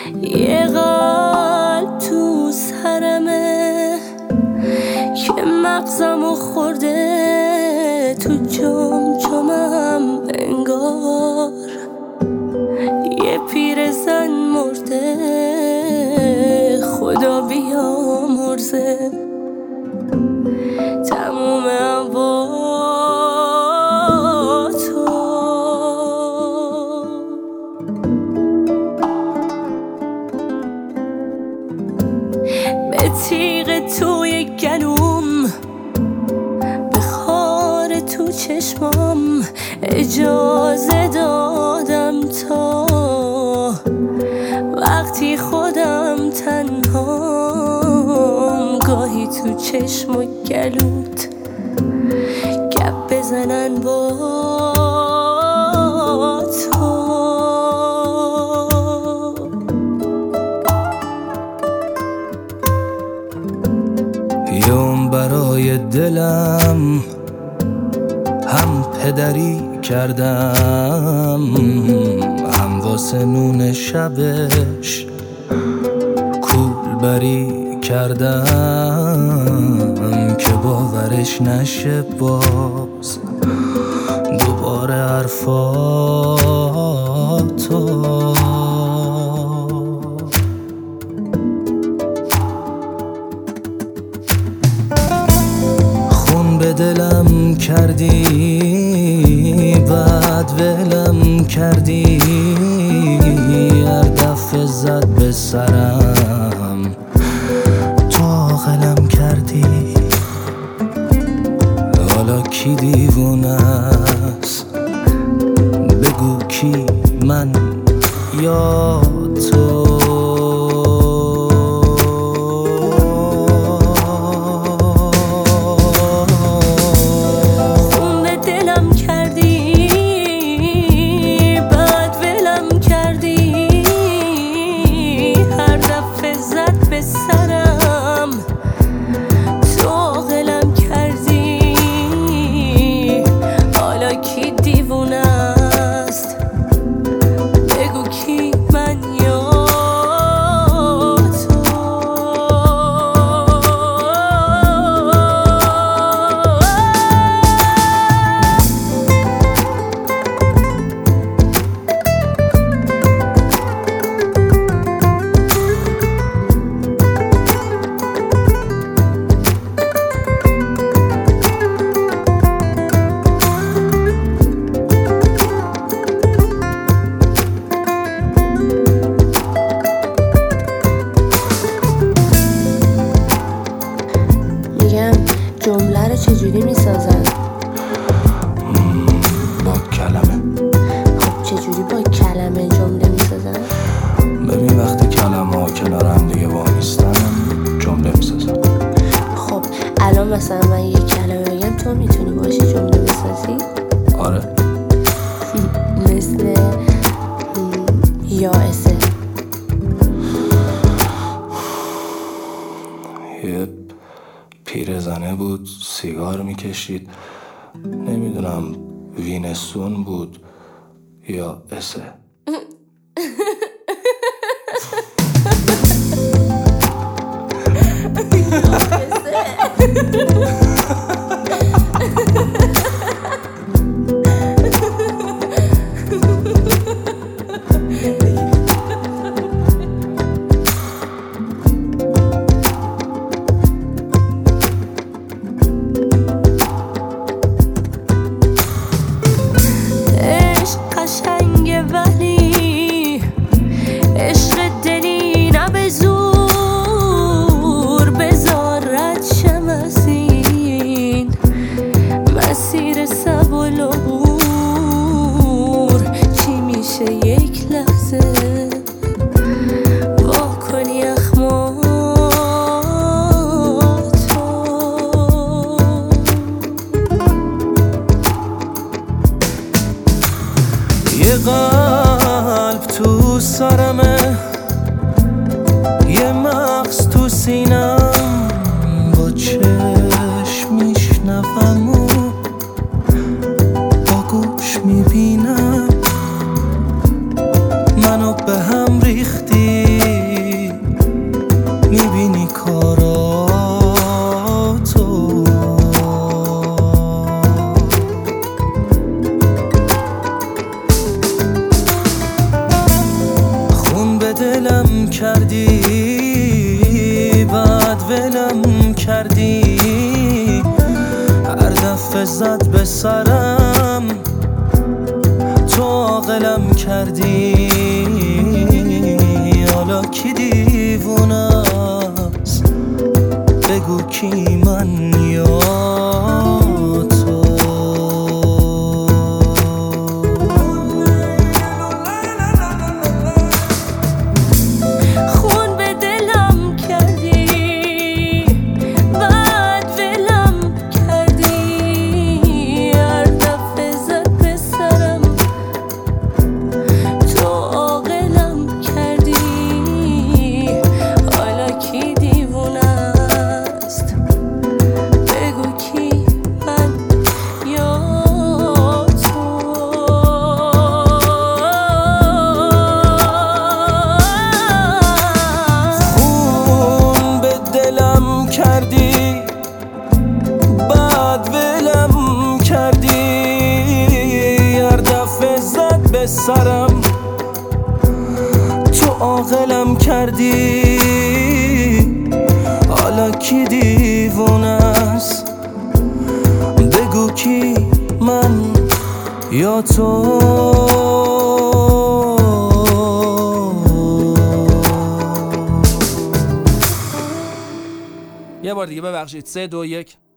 یه قلب تو سرمه که مغزمو خورده تو جمجمم انگار. یه پیرزن مرده خدا بیامرزه تمومم با تو. به تیغ توی گلوم، به خار تو چشمام اجازه دادم تا وقتی خودم تنهام گاهی تو چشم و گلوت گپ بزنن با تو. یوم برای دلم هم پدری کردم، هم واسه نون شبش کولبری کردم که باورش نشه باز دوباره حرفاتو. خون به دلم کردی بعد ولم کردی، هر دفعه زد به سرم تو عاقلم کردی. حالا کی دیوونه است بگو کی، من یا تو؟ جمله رو چجوری میسازن؟ با کلمه. خب چجوری با کلمه جمله میسازن؟ ببین وقتی کلمه ها کنار هم دیگه وامیستن جمله میسازن. خب الان مثلا من یه کلمه بگم تو میتونی باشی جمله بسازی؟ آره. مثل یائسه. یه پیرزنه بود سیگار میکشید، نمیدونم وینستون بود یا اسه. یه قلب تو سرمه، یه مغز تو سینم، با چشم میشنوم و با گوش میبینم منو به هم ریختی. کردی بعد ولم کردی هر دفعه زد به سرم تو عاقلم کردی حالا کی دیوونه است بگو کی من یا تو خون به دلم کردی بعد ولم کردی هر دفعه زد به سرم تو عاقلم کردی حالا کی دیوونه است بگو کی من یا تو خون به دلم کردی بعد ولم کردی هر دفعه زد به سرم تو عاقلم کردی حالا کی دیوونه است بگو کی من یا تو یه بار دیگه ببخشید 3 2 1